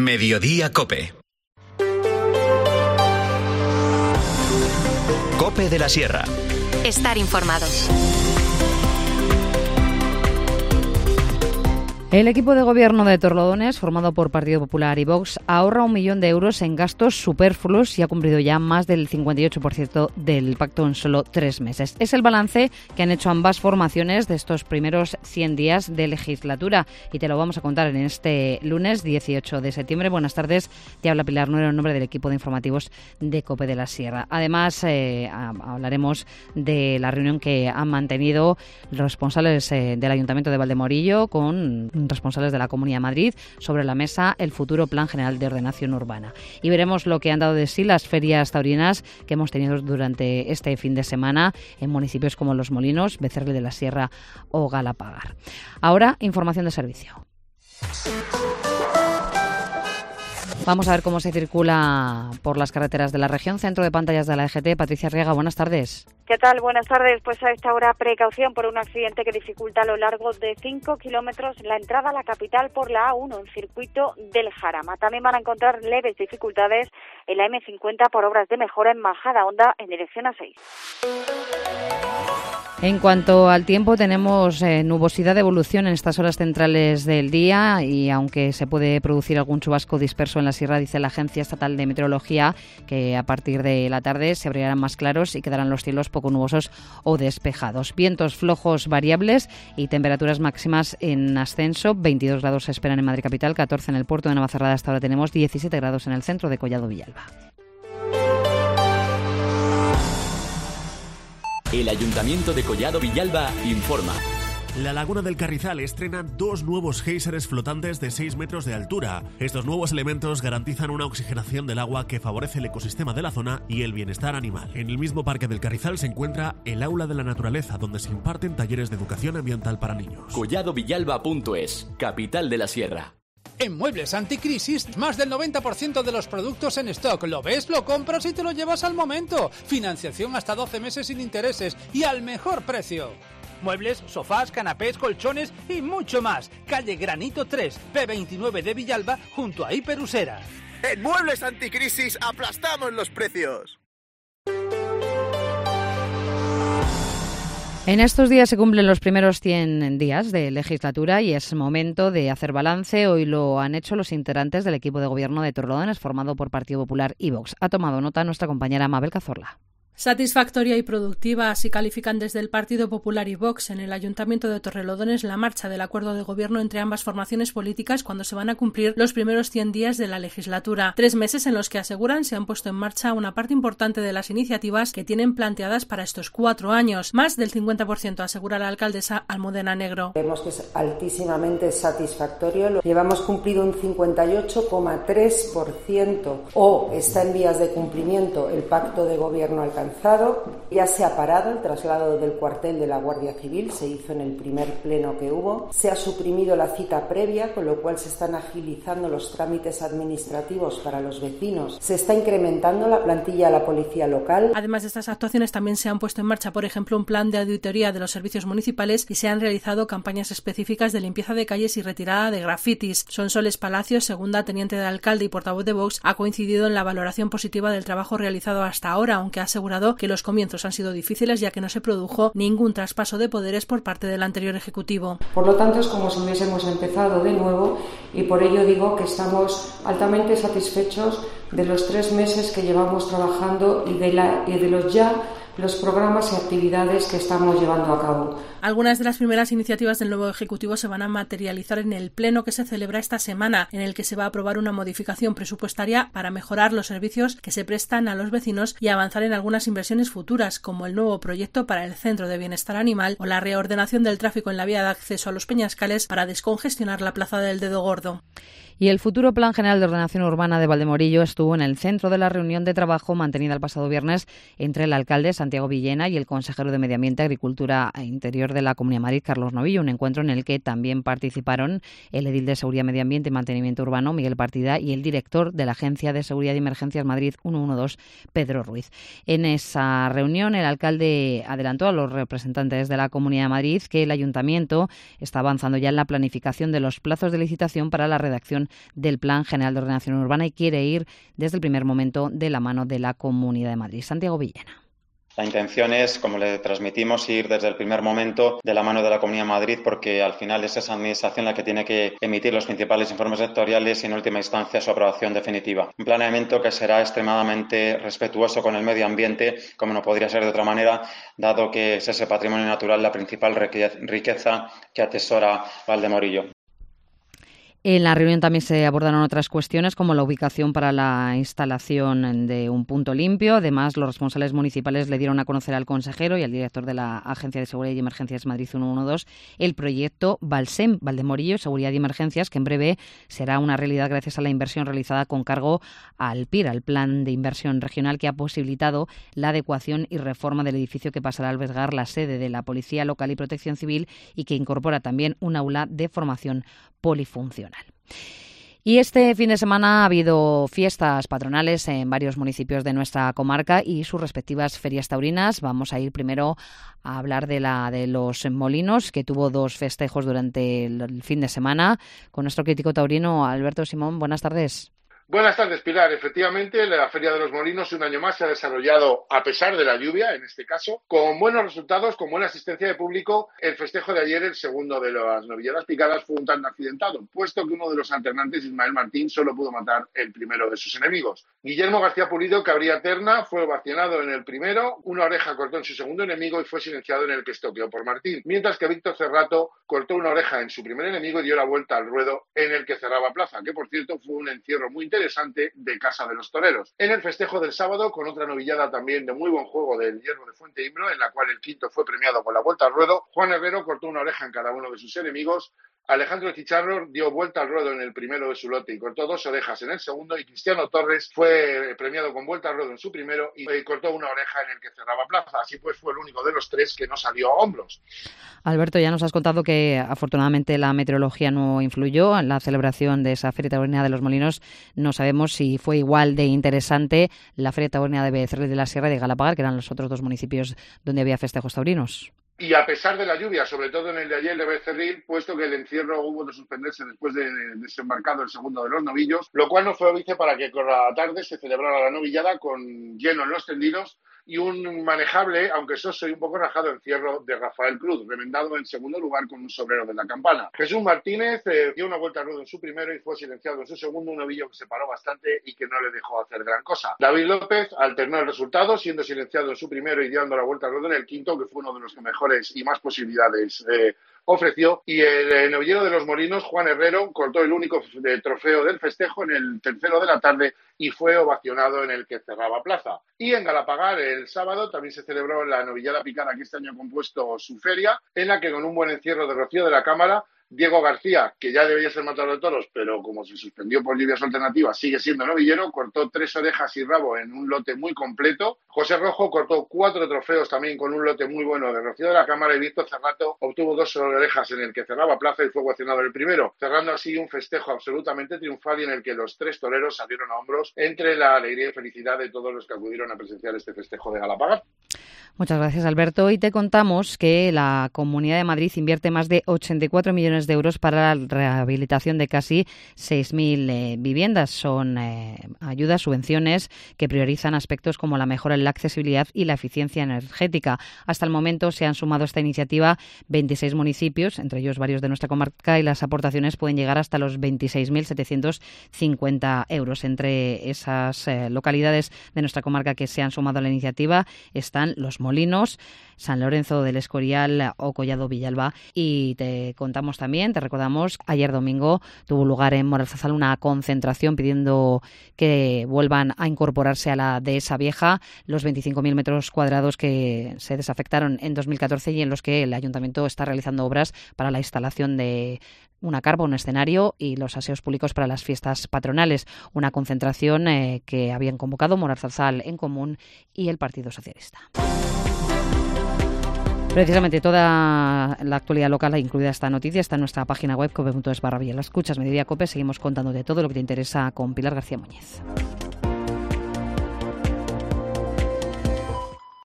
Mediodía COPE. COPE de la Sierra. Estar informados. El equipo de gobierno de Torrelodones, formado por Partido Popular y Vox, ahorra 1 millón de euros en gastos superfluos y ha cumplido ya más del 58% del pacto en solo 3 meses. Es el balance que han hecho ambas formaciones de estos primeros 100 días de legislatura y te lo vamos a contar en este lunes 18 de septiembre. Buenas tardes, te habla Pilar Nuero en nombre del equipo de informativos de COPE de la Sierra. Además, hablaremos de la reunión que han mantenido los responsables del Ayuntamiento de Valdemorillo con responsables de la Comunidad de Madrid sobre la mesa el futuro Plan General de Ordenación Urbana. Y veremos lo que han dado de sí las ferias taurinas que hemos tenido durante este fin de semana en municipios como Los Molinos, Becerril de la Sierra o Galapagar. Ahora, información de servicio. Vamos a ver cómo se circula por las carreteras de la región. Centro de pantallas de la EGT. Patricia Riega, buenas tardes. ¿Qué tal? Buenas tardes. Pues a esta hora precaución por un accidente que dificulta a lo largo de 5 kilómetros la entrada a la capital por la A1 en circuito del Jarama. También van a encontrar leves dificultades en la M50 por obras de mejora en Majada Honda en dirección a 6. En cuanto al tiempo, tenemos nubosidad de evolución en estas horas centrales del día y aunque se puede producir algún chubasco disperso en la sierra, dice la Agencia Estatal de Meteorología que a partir de la tarde se abrirán más claros y quedarán los cielos poco nubosos o despejados. Vientos flojos variables y temperaturas máximas en ascenso. 22 grados se esperan en Madrid capital, 14 en el puerto de Navacerrada. Hasta ahora tenemos 17 grados en el centro de Collado Villalba. El Ayuntamiento de Collado Villalba informa. La Laguna del Carrizal estrena 2 nuevos géiseres flotantes de 6 metros de altura. Estos nuevos elementos garantizan una oxigenación del agua que favorece el ecosistema de la zona y el bienestar animal. En el mismo Parque del Carrizal se encuentra el Aula de la Naturaleza, donde se imparten talleres de educación ambiental para niños. ColladoVillalba.es, capital de la Sierra. En Muebles Anticrisis, más del 90% de los productos en stock. ¿Lo ves? Lo compras y te lo llevas al momento. Financiación hasta 12 meses sin intereses y al mejor precio. Muebles, sofás, canapés, colchones y mucho más. Calle Granito 3, P29 de Villalba, junto a Hiperusera. En Muebles Anticrisis aplastamos los precios. En estos días se cumplen los primeros 100 días de legislatura y es momento de hacer balance. Hoy lo han hecho los integrantes del equipo de gobierno de Torrelodones, formado por Partido Popular y Vox. Ha tomado nota nuestra compañera Mabel Cazorla. Satisfactoria y productiva, así califican desde el Partido Popular y Vox en el Ayuntamiento de Torrelodones la marcha del acuerdo de gobierno entre ambas formaciones políticas cuando se van a cumplir los primeros 100 días de la legislatura. 3 meses en los que aseguran se han puesto en marcha una parte importante de las iniciativas que tienen planteadas para estos 4 años. Más del 50%, asegura la alcaldesa Almudena Negro. Vemos que es altísimamente satisfactorio. Llevamos cumplido un 58,3% o está en vías de cumplimiento el pacto de gobierno alcanzado. Ya se ha parado el traslado del cuartel de la Guardia Civil, se hizo en el primer pleno que hubo. Se ha suprimido la cita previa, con lo cual se están agilizando los trámites administrativos para los vecinos. Se está incrementando la plantilla de la policía local. Además de estas actuaciones, también se han puesto en marcha, por ejemplo, un plan de auditoría de los servicios municipales y se han realizado campañas específicas de limpieza de calles y retirada de grafitis. Sonsoles Palacios, segunda teniente de alcalde y portavoz de Vox, ha coincidido en la valoración positiva del trabajo realizado hasta ahora, aunque ha asegurado que los comienzos han sido difíciles ya que no se produjo ningún traspaso de poderes por parte del anterior Ejecutivo. Por lo tanto, es como si hubiésemos empezado de nuevo y por ello digo que estamos altamente satisfechos de los 3 meses que llevamos trabajando y de los programas y actividades que estamos llevando a cabo. Algunas de las primeras iniciativas del nuevo Ejecutivo se van a materializar en el pleno que se celebra esta semana, en el que se va a aprobar una modificación presupuestaria para mejorar los servicios que se prestan a los vecinos y avanzar en algunas inversiones futuras, como el nuevo proyecto para el Centro de Bienestar Animal o la reordenación del tráfico en la vía de acceso a los Peñascales para descongestionar la Plaza del Dedo Gordo. Y el futuro Plan General de Ordenación Urbana de Valdemorillo estuvo en el centro de la reunión de trabajo mantenida el pasado viernes entre la alcaldesa Santiago Villena, y el consejero de Medio Ambiente, Agricultura e Interior de la Comunidad de Madrid, Carlos Novillo. Un encuentro en el que también participaron el edil de Seguridad, Medio Ambiente y Mantenimiento Urbano, Miguel Partida, y el director de la Agencia de Seguridad y Emergencias Madrid 112, Pedro Ruiz. En esa reunión, el alcalde adelantó a los representantes de la Comunidad de Madrid que el Ayuntamiento está avanzando ya en la planificación de los plazos de licitación para la redacción del Plan General de Ordenación Urbana y quiere ir desde el primer momento de la mano de la Comunidad de Madrid. Santiago Villena. La intención es, como le transmitimos, ir desde el primer momento de la mano de la Comunidad de Madrid, porque al final es esa administración la que tiene que emitir los principales informes sectoriales y, en última instancia, su aprobación definitiva. Un planeamiento que será extremadamente respetuoso con el medio ambiente, como no podría ser de otra manera, dado que es ese patrimonio natural la principal riqueza que atesora Valdemorillo. En la reunión también se abordaron otras cuestiones como la ubicación para la instalación de un punto limpio. Además, los responsables municipales le dieron a conocer al consejero y al director de la Agencia de Seguridad y Emergencias Madrid 112 el proyecto Valsem, Valdemorillo, Seguridad y Emergencias, que en breve será una realidad gracias a la inversión realizada con cargo al PIR, al Plan de Inversión Regional, que ha posibilitado la adecuación y reforma del edificio que pasará a albergar la sede de la Policía Local y Protección Civil y que incorpora también un aula de formación polifuncional. Y este fin de semana ha habido fiestas patronales en varios municipios de nuestra comarca y sus respectivas ferias taurinas. Vamos a ir primero a hablar de la de los Molinos, que tuvo 2 festejos durante el fin de semana, con nuestro crítico taurino Alberto Simón. Buenas tardes. Buenas tardes, Pilar. Efectivamente, la Feria de los Molinos un año más se ha desarrollado, a pesar de la lluvia, en este caso, con buenos resultados, con buena asistencia de público. El festejo de ayer, el segundo de las novilleras picadas, fue un tanto accidentado, puesto que uno de los alternantes, Ismael Martín, solo pudo matar el primero de sus enemigos. Guillermo García Pulido, que abría terna, fue ovacionado en el primero, una oreja cortó en su segundo enemigo y fue silenciado en el que estoqueó por Martín, mientras que Víctor Cerrato cortó una oreja en su primer enemigo y dio la vuelta al ruedo en el que cerraba plaza, que por cierto fue un encierro muy interesante de Casa de los Toreros. En el festejo del sábado, con otra novillada también de muy buen juego del Hierro de Fuente Imbro, en la cual el quinto fue premiado con la vuelta al ruedo, Juan Herrero cortó una oreja en cada uno de sus enemigos, Alejandro Chicharro dio vuelta al ruedo en el primero de su lote y cortó 2 orejas en el segundo, y Cristiano Torres fue premiado con vuelta al ruedo en su primero y cortó una oreja en el que cerraba plaza. Así pues, fue el único de los 3 que no salió a hombros. Alberto, ya nos has contado que afortunadamente la meteorología no influyó en la celebración de esa Feria Taurina de los Molinos. No sabemos si fue igual de interesante la Feria Taurina de Becerril de la Sierra y de Galapagar, que eran los otros 2 municipios donde había festejos taurinos. Y a pesar de la lluvia, sobre todo en el de ayer de Becerril, puesto que el encierro hubo de suspenderse después de desembarcado el segundo de los novillos, lo cual no fue óbice para que con la tarde se celebrara la novillada con lleno en los tendidos y un manejable, aunque soso y un poco rajado, encierro de Rafael Cruz, remendado en segundo lugar con un sobrero de la campana. Jesús Martínez dio una vuelta al ruedo en su primero y fue silenciado en su segundo, un novillo que se paró bastante y que no le dejó hacer gran cosa. David López alternó el resultado, siendo silenciado en su primero y dando la vuelta al ruedo en el quinto, que fue uno de los que mejores y más posibilidades ofreció, y el novillero de los Molinos, Juan Herrero, cortó el único trofeo del festejo en el tercero de la tarde y fue ovacionado en el que cerraba plaza. Y en Galapagar, el sábado, también se celebró la novillada picada, que este año ha compuesto su feria, en la que con un buen encierro de Rocío de la Cámara, Diego García, que ya debía ser matador de toros, pero como se suspendió por lluvias alternativas, sigue siendo novillero, cortó 3 orejas y rabo en un lote muy completo. José Rojo cortó 4 trofeos también con un lote muy bueno de Rocío de la Cámara, y Víctor Cerrato obtuvo 2 orejas en el que cerraba plaza y fue ovacionado el primero, cerrando así un festejo absolutamente triunfal y en el que los 3 toreros salieron a hombros entre la alegría y felicidad de todos los que acudieron a presenciar este festejo de Galapagar. Muchas gracias, Alberto. Y te contamos que la Comunidad de Madrid invierte más de 84 millones de euros para la rehabilitación de casi 6.000 viviendas. Son ayudas, subvenciones que priorizan aspectos como la mejora en la accesibilidad y la eficiencia energética. Hasta el momento se han sumado a esta iniciativa 26 municipios, entre ellos varios de nuestra comarca, y las aportaciones pueden llegar hasta los 26.750 euros. Entre esas localidades de nuestra comarca que se han sumado a la iniciativa están Los Molinos, San Lorenzo del Escorial o Collado Villalba. Y te contamos también, te recordamos, ayer domingo tuvo lugar en Moralzarzal una concentración pidiendo que vuelvan a incorporarse a la dehesa vieja los 25.000 metros cuadrados que se desafectaron en 2014 y en los que el Ayuntamiento está realizando obras para la instalación de una carpa, un escenario y los aseos públicos para las fiestas patronales. Una concentración que habían convocado Morar Zarzal en Común y el Partido Socialista. Precisamente toda la actualidad local, incluida esta noticia, está en nuestra página web cope.es/Villalba. Escuchas Mediodía Cope, seguimos contándote todo lo que te interesa con Pilar García Muñiz.